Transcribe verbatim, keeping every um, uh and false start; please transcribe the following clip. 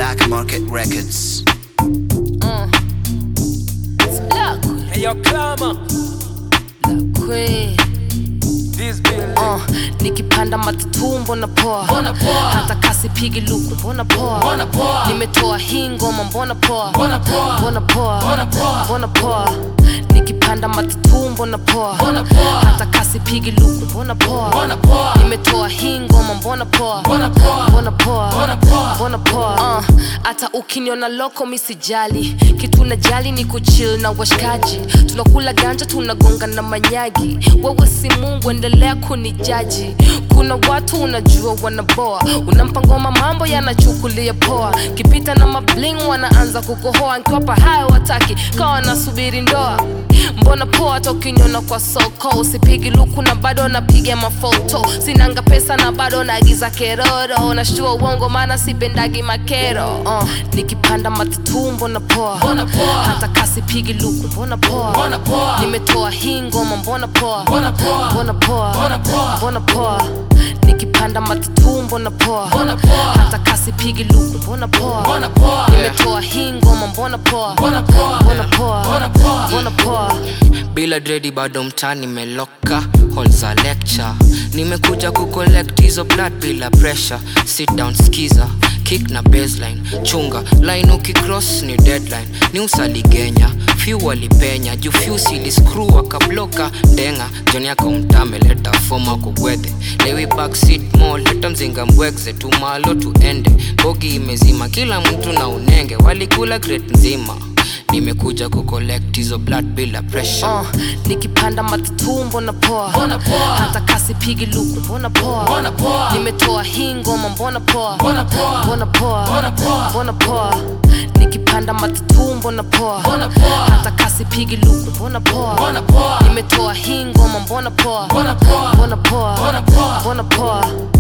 Black Market Records. Uh, it's Black Queen. Hey yo, Clama, Black Queen. this building. Uh, nikipanda matatu mbona poa, Mbona poa. hata kasi pigi luku mbona poa, Mbona poa. nimetoa hii ngoma mbona poa, Mbona poa. mbona poa, Mbona poa. mbona poa, nikipanda matatu mbona poa, Mbona poa. hata kasi pigi luku mbona poa, Mbona poa. nimetoa hii ngoma mbona poa, Mbona poa. mbona poa, Mbona poa. mbona poa. Uh, hata ukiniona loko misijali, kitu najali ni kuchill na washikaji, tunakula ganja tunagonga na manyagi, wewe si Mungu endelea kunijaji. Kuna watu unajua wanaboa, unampa ngoma mambo yanachukulia poa, kipita na mabling wanaanza kukohoa, nkiwapa hayo wataki kawa nasubiri ndoa. Mbona poa hata ukiniona kwa soko, usipigi luku na bado napiga mafoto, sinanga pesa na bado naagiza keroro, nashtua uongo maana sipendagi makero. uh, nikipanda matatu mbona poa, Mbona poa. hata kasi pigi luku mbona poa, Mbona poa. nimetoa hii ngoma mbona poa, Mbona poa. mbona poa, Mbona poa. mbona poa, nikipanda matatu mbona poa, Mbona poa. hata kasi pigi luku mbona poa, Mbona poa. nimetoa hii ngoma mbona poa, Mbona poa. mbona poa, Mbona poa. mbona poa. Bila dredi bado mtani meloka, hall za lecture nimekuja kucollect hizo blood bila pressure. Sit down skiza, kick na baseline, chunga line ukicross ni deadline. Ni usaligenya, few walipenya, juu few sili screw wakabloka ndenga. Joni yako mtame leta foma kugwede, lewi backseat mo leta mzinga mbwegze, tumalo tuende. Bogi imezima kila mtu na unenge, walikula crate nzima. Nimekuja kucollect hizo blood bila pressure. Uh, nikipanda matatu mbona poa, Mbona poa. hata kasi pigi luku mbona poa, Mbona poa. nimetoa hii ngoma mbona poa, Mbona poa. mbona poa, Mbona poa. mbona poa, nikipanda matatu mbona poa, Mbona poa. hata kasi pigi luku mbona poa, Mbona poa. nimetoa hii ngoma mbona poa, Mbona poa. mbona poa, Mbona poa. mbona poa.